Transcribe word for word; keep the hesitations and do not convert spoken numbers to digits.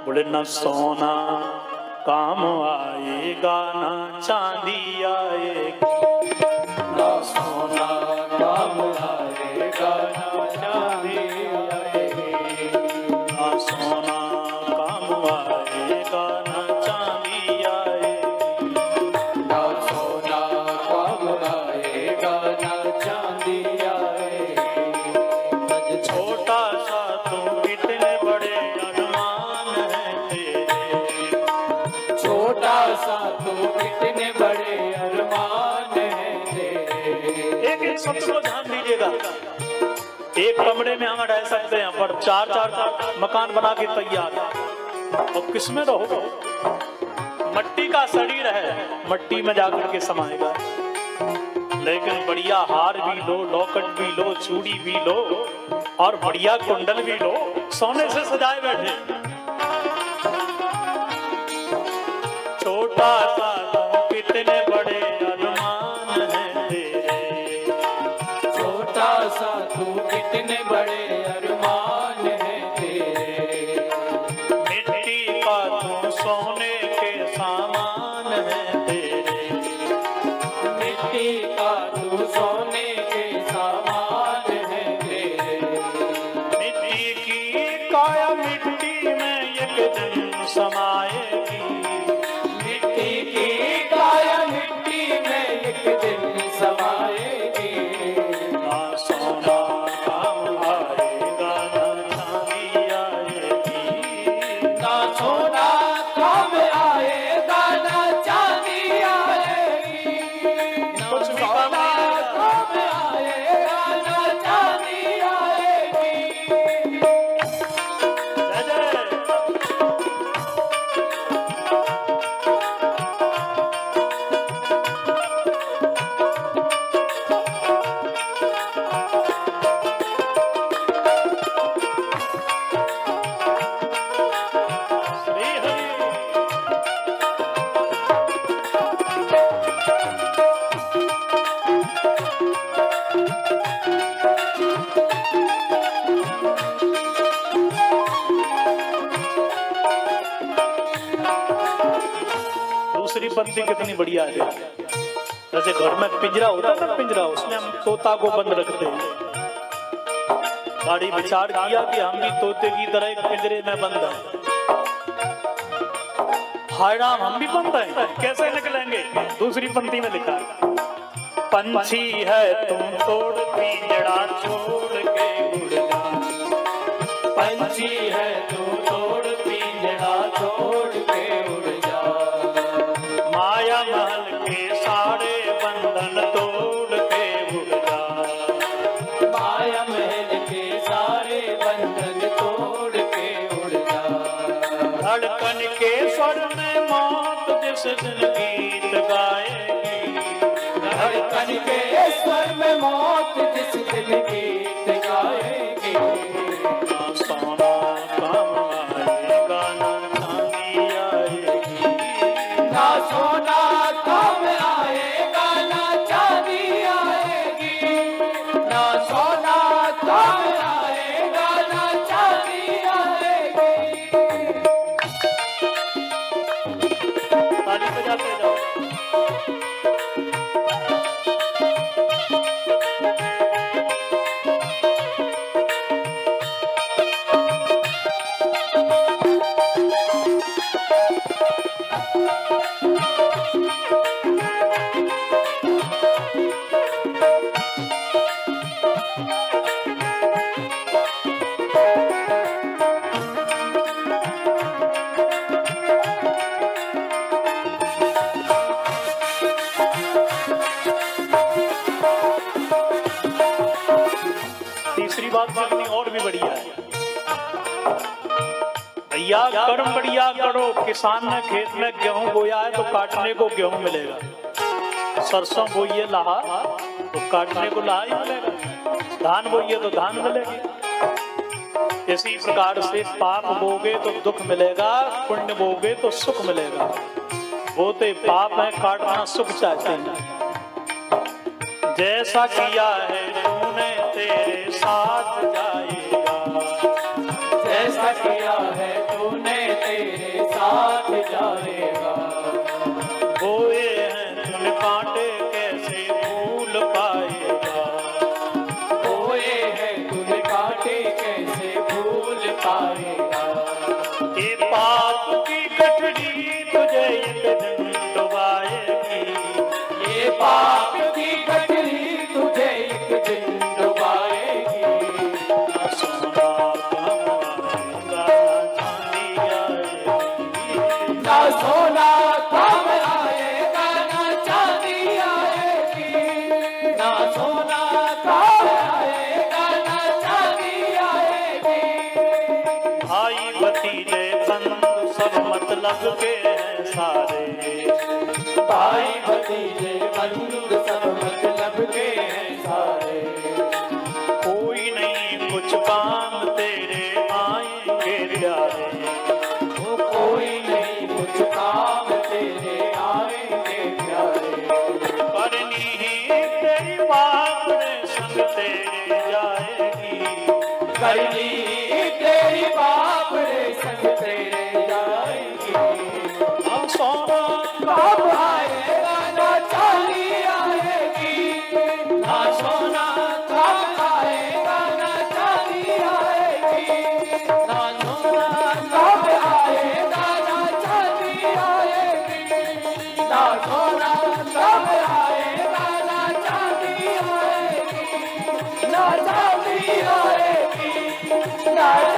बोले न सोना काम आएगा ना चांदी आएगी, ना सोना काम आएगा ना चांदी आएगी, ना सोना काम आएगा ना चांदी आएगी, ना सोना काम आएगा ना चांदी आएगी। छोटा सा तू कितने बड़े अरमान है तेरे, छोटा सा तू कितने बड़े अरमान है तेरे। एक एक शब्द को ध्यान दीजिएगा। एक कमरे में हम रह सकते हैं पर चार चार मकान बना के तैयार, और किसमें रहो? मट्टी का शरीर है, मट्टी में जाकर के समाएगा। लेकिन बढ़िया हार भी लो, लॉकेट भी लो, चूड़ी भी लो और बढ़िया कुंडल भी लो, सोने से सजाए बैठे। छोटा सा तुम कितने बड़े अरमान है तेरे, छोटा सा तू कितने बड़े अरमान है तेरे। मिट्टी का तू सोने के सामान है तेरे, मिट्टी का तू सोने के सामान है तेरे। मिट्टी की काया मिट्टी में एक दिन समाएगी, मिट्टी की काया मिट्टी में एक दिन समाएगी। ना सोना काम आएगा ना चांदी आएगी, ना सोना काम आएगा ना चांदी आएगी, ना कुछ भी काम सोना नहीं काम आएगा ना चांदी आएगी। जय जय। श्री हरि। दूसरी पंक्ति कितनी बढ़िया है। जैसे घर में पिंजरा होता है ना, पिंजरा, उसमें हम तोता को बंद रखते हैं। गाड़ी विचार किया कि हम भी तोते की तरह एक पिंजरे में बंद हैं। हाय राम, हम भी बंद हैं, कैसे निकलेंगे? दूसरी पंक्ति में लिखा है, पंछी है तुम तोड़ पिंजरा छोड़ के उड़ जा, पंछी है तू तोड़ पिंजरा छोड़ के उड़ जा। माया महल के सारे बंधन तोड़ के उड़ जा, माया महल के सारे बंधन तोड़ के उड़ जा। धड़कन के स्वर में मौत जिस दिन गीत गाएगी, धड़कन के स्वर में मौत जिस दिन गीत गाएगी। ना सोना काम आएगा ना चांदी आएगी, ना सोना काम आएगा ना चांदी आएगी, ना सोना काम आएगा ना चांदी आएगी। ताली बजाते जाओ। तीसरी बात मांगनी और भी बढ़िया है। भैया कर्म बढ़िया करो। किसान ने खेत में गेहूं बोया है तो काटने को गेहूं मिलेगा, सरसों बोइए लाहा तो काटने को लाहा ही मिलेगा, धान बोइए तो धान मिलेगी। इसी प्रकार से पाप बोगे तो दुख मिलेगा, पुण्य बोगे तो सुख मिलेगा। बोते पाप है, काटना सुख चाहते हैं। जैसा किया है तूने तेरे साथ जाएगा, जैसा किया है तूने तेरे ये पाप की गठरी तुझे एक दिन डुबाएगी, ये पाप की गठरी तुझे एक दिन डुबाएगी। ना सोना काम आएगा, ना चांदी आएगी, ना सोना काम आएगा, ना चांदी आएगी। भाई भतीजे बंधु सब मतलब के हैं सारे, भाई भतीजे बंधु सब मतलब के हैं सारे। कोई नहीं कुछ काम तेरे आएंगे प्यारे, वो कोई नहीं कुछ काम तेरे आएंगे प्यारे। करनी ही तेरी बात रे संग तेरे जाएगी, करनी तेरी बाप रे संग तेरे जाएगी। हम सोना बाप आएगा, ना चांदी आएगी, ना सोना काम आएगा, ना चांदी आएगी, ना सोना काम आएगा, ना चांदी आएगी, ना सोना काम आएगा, ना चांदी आएगी, ना चांदी आएगी, ना